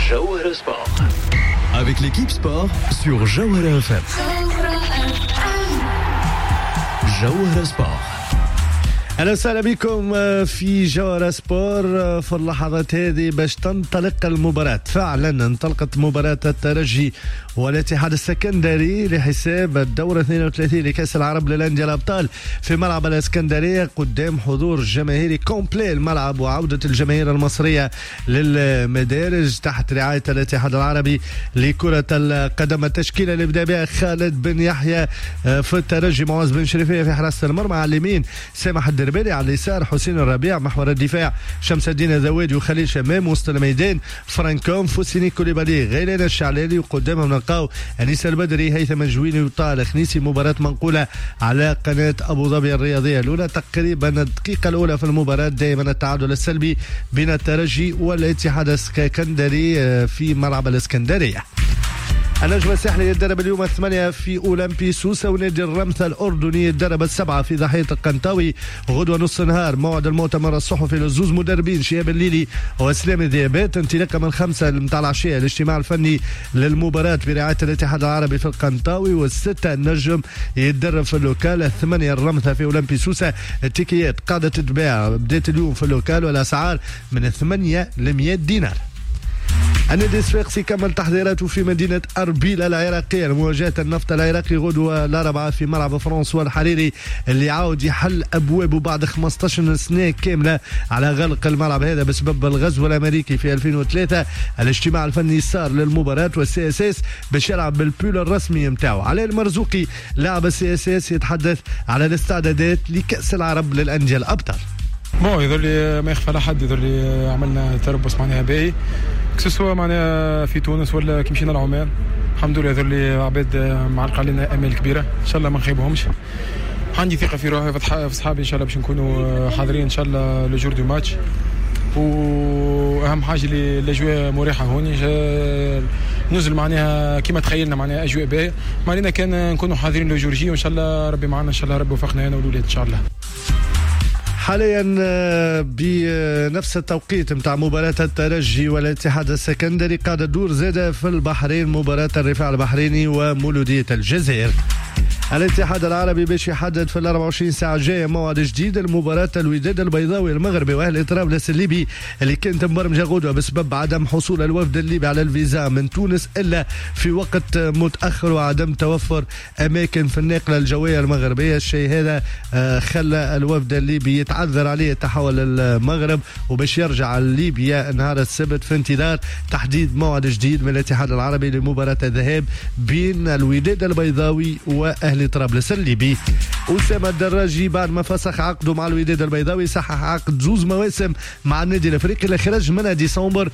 Jawhara Sport. Avec l'équipe sport sur Jawhara FM. Jawhara Sport. أهلا وسهلا بكم في جوهرة سبور. في اللحظات هذه باش تنطلق المباراة. فعلا انطلقت مباراة الترجي والاتحاد السكندري لحساب الدورة 32 لكأس العرب للأندية الأبطال في ملعب الإسكندرية قدام حضور جماهيري كومبلي الملعب وعودة الجماهير المصرية للمدارج تحت رعاية الاتحاد العربي لكرة القدم. التشكيلة اللي بدأ بها خالد بن يحيى في الترجي، معاذ بن شريفية في حراسة المرمى، على اليمين سامح الدربالي، على اليسار حسين الربيع، محور الدفاع شمس الدين الذوادي وخليل شمام، وسط الميدان فرانكوم، فوسيني كوليبالي، غيلان الشعلالي، وقدامهم نلقاو انيس البدري، هيثم الجويني وطارق خنيسي. مباراة منقولة على قناة ابو ظبي الرياضية الأولى. تقريبا الدقيقة الأولى في المباراة دائما التعادل السلبي بين الترجي والاتحاد السكندري في ملعب الإسكندرية. النجم الساحلي يتدرب اليوم 8 في أولمبي سوسة، ونادي الرمثة الأردني يتدرب 7 في ضحية القنطاوي. غدوة نص نهار موعد المؤتمر الصحفي للزوز مدربين شهاب الليلي واسلام الذيابات، انطلاقا من 5 متاع العشية الاجتماع الفني للمباراة برعاية الاتحاد العربي في القنطاوي. و6 النجم يتدرب في اللوكال. 8 الرمثة في أولمبي سوسة. التيكيات قاعدة تتباع بداية اليوم في اللوكال، والأسعار من 8 ل 100 دينار. النادي الصفاقسي كمل تحضيراته في مدينة أربيل العراقية لمواجهة النفط العراقي غدوة الأربعاء في ملعب فرانسوا الحريري، اللي عاود يحل أبوابه بعد 15 سنة كاملة على غلق الملعب هذا بسبب الغزو الأمريكي في 2003. الاجتماع الفني صار للمباراة، والسي اس اس باش يلعب بالبول الرسمي متاعه. علي المرزوقي لاعب السي اس اس يتحدث على الاستعدادات لكأس العرب للأندية الأبطال. يظل لي ما يخفى على حد، يظل لي عملنا تربص معناها باهي كسوا معناها في تونس ولا كي مشينا لعمان. الحمد لله يظل لي عباد معلق علينا امال كبيره، ان شاء الله ما نخيبهمش. عندي ثقه في روحي في اصحابي، ان شاء الله باش نكونوا حاضرين ان شاء الله لو جور دو ماتش. واهم حاجه اللي الاجواء مريحه هوني، نزل معناها كما تخيلنا معناها اجواء باهيه. ما علينا كان نكونوا حاضرين لو جورجي، وان شاء الله ربي معنا، ان شاء الله ربي وفقنا انا والولاد ان شاء الله. حاليا بنفس التوقيت متاع مباراة الترجي والاتحاد السكندري قاعدة تدور زادة في البحرين مباراة الرفاع البحريني ومولودية الجزائر. الاتحاد العربي باش يحدد في 24 ساعة الجاية موعد جديد المباراة الوداد البيضاوي المغربي واهلي طرابلس الليبي، اللي كانت مبرمجة غدوة بسبب عدم حصول الوفد الليبي على الفيزا من تونس إلا في وقت متأخر وعدم توفر أماكن في الناقلة الجوية المغربية. الشيء هذا خلى الوفد الليبي يتعذر عليه التحول للمغرب، وباش يرجع ليبيا نهار السبت في انتظار تحديد موعد جديد من الاتحاد العربي لمباراة الذهاب بين الوداد البيضاوي وأهلي طرابلس الليبي. أسامة الدراجي بعد ما فسخ عقده مع الوداد البيضاوي صحح عقد 2 مواسم مع النادي الافريقي اللي خرج منها ديسمبر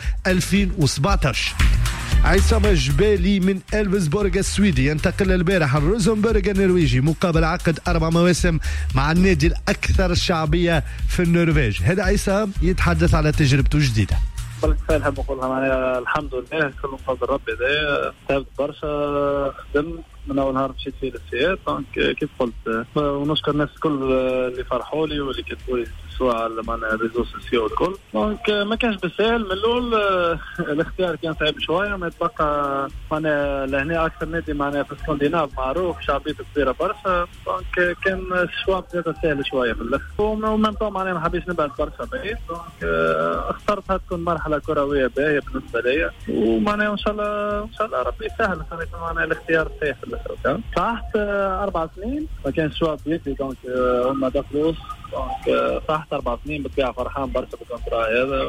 2017. عصام الجبالي من إلفسبورغ السويدي ينتقل البارح الروزنبرغ النرويجي مقابل عقد 4 مواسم مع النادي الأكثر شعبية في النرويج. هذا عصام يتحدث على تجربته الجديدة. نحب نقولها معناها الحمد لله كل من فضل ربي. هذا تعبت برشا، خدمت من اول نهار مشيت فيه للسياد. دونك كيف قلت ونشكر الناس الكل اللي فرحوا لي واللي كتبوا لي سواء على معناها ريزو سوسيو والكل. دونك ما كانش بالسهل من الاول، الاختيار كان صعيب شويه. ما يتبقى معناها لهنا اكثر نادي معناها في الاسكندناف معروف شعبيته كبيره برشا. دونك كان الشوا بدات سهل شويه في الاخر، ومن طبعا معناها ما حبيتش نبعد برشا بعيد. دونك اخترتها تكون مرحله كرويه باهيه بالنسبه لي، ومعناها ان شاء الله ربي يسهل. معناها الاختيار صحيح في الاخر. صحت 4 سنين ما كانش شوا بيتي. دونك هما دخلوش. دونك صحت 4 سنين بالطبيعه فرحان برشا بالكونترا هذا.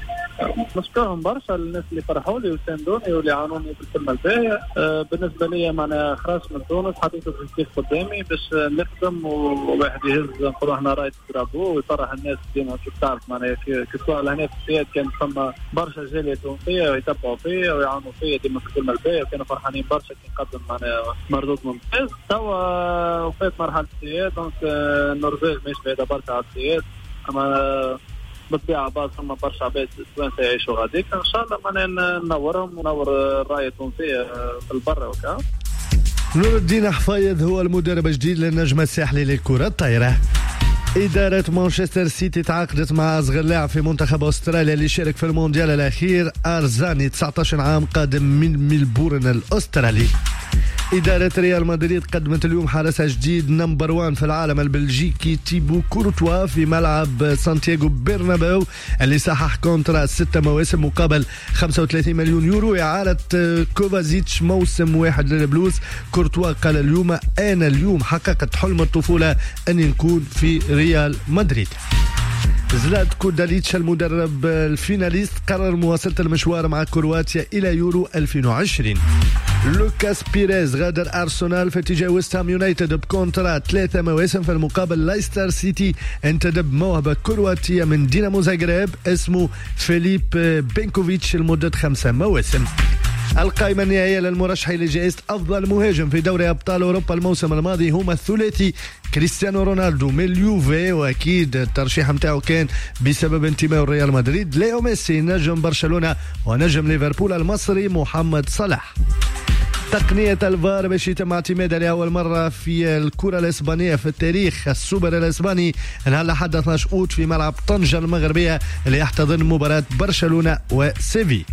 نشكرهم برشا الناس اللي فرحوا لي وساندوني واللي عانوني بالكلمه الباهيه. بالنسبه لي معناها خرجت من تونس حطيت التكليف قدامي باش نخدم، وواحد يهز نقولوا احنا رايت درابو ويفرح الناس ديما. كيف تعرف معناها كسوا لهنا في السياد كان ثم برشا جاليه تونسيه ويتبعوا فيا ويعانوا فيا ديما في الكلمه الباهيه، وكانوا فرحانين برشا كي نقدم معناها مردود ممتاز. توا وفات مرحله السياد. دونك النرويج مش بعيده برشا على السياد، اما بالطبيعه بعض ثم برشا عباد توانسه يعيشوا غاديك. ان شاء الله معناها ننورهم ونور الرايه التونسيه في البر وكا. نور الدين حفايض هو المدرب الجديد للنجم الساحلي للكره الطايره. إدارة مانشستر سيتي تعاقدت مع أصغر لاعب في منتخب أستراليا اللي شارك في المونديال الأخير أرزاني 19 عام قادم من ميلبورن الأسترالي. إدارة ريال مدريد قدمت اليوم حارسها جديد نمبر 1 في العالم البلجيكي تيبو كورتوا في ملعب سانتياغو برنابيو اللي صحح كونترا 6 مواسم مقابل 35 مليون يورو. إعارة كوفازيتش موسم واحد للبلوز. كورتوا قال اليوم أنا اليوم حققت حلم الطفولة أني نكون في ريال مدريد. زلاتكو داليتش المدرب الفيناليست قرر مواصلة المشوار مع كرواتيا إلى يورو 2020. لوكاس بيريز غادر أرسنال في اتجاه ويست هام يونايتد بكونترا 3 مواسم في المقابل لايستر سيتي انتدب موهبة كرواتية من دينامو زاغريب اسمه فيليب بينكوفيتش لمدة 5 مواسم. القائمة النهائية للمرشحين لجائزة أفضل مهاجم في دوري أبطال أوروبا الموسم الماضي هما الثلاثي كريستيانو رونالدو من اليوفي، وأكيد الترشيح متاعه كان بسبب انتمائه لريال مدريد. ليو ميسي نجم برشلونة، ونجم ليفربول المصري محمد صلاح. تقنية الفار باش يتم اعتمادها لأول مرة في الكرة الإسبانية في التاريخ. السوبر الإسباني انهى لحد 12 أوت في ملعب طنجة المغربية اللي يحتضن مباراة برشلونة وسيفي.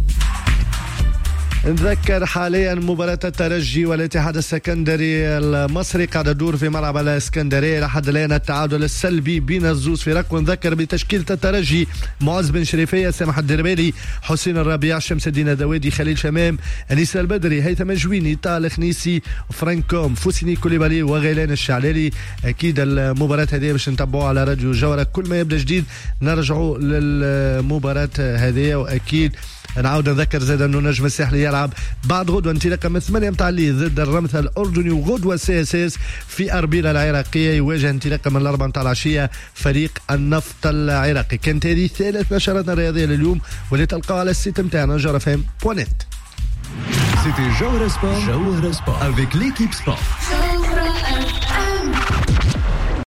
نذكر حاليا مباراة الترجي والاتحاد السكندري المصري قاعدة تدور في ملعب الاسكندرية لحد الآن التعادل السلبي بين الزوز فرق. ونذكر بتشكيلة الترجي: معز بن شريفية، سامح الدربالي، حسين الربيع، شمس الدين الدوادي، خليل شمام، أنيس البدري، هيثم الجويني، طارق نيسي، فرانكوم، فوسيني كوليبالي وغيلان الشعلالي. أكيد المباراة هذه باش نتابعوها على راديو جوهرة. كل ما يبدأ جديد نرجعوا للمباراة هذه. وأكيد نعاود نذكر زاد انه نجم الساحلي يلعب بعد غدوه انطلاقا من 8 متاع الليل ضد الرمثة الاردني، وغدوه CSS في اربيله العراقيه يواجه انطلاقا من 4 متاع العشيه فريق النفط العراقي. كانت هذه ثالث نشراتنا الرياضيه لليوم واللي تلقاوها على السيت نتاعنا جوهرة.net. C'était Jawara Sport avec l'équipe sport.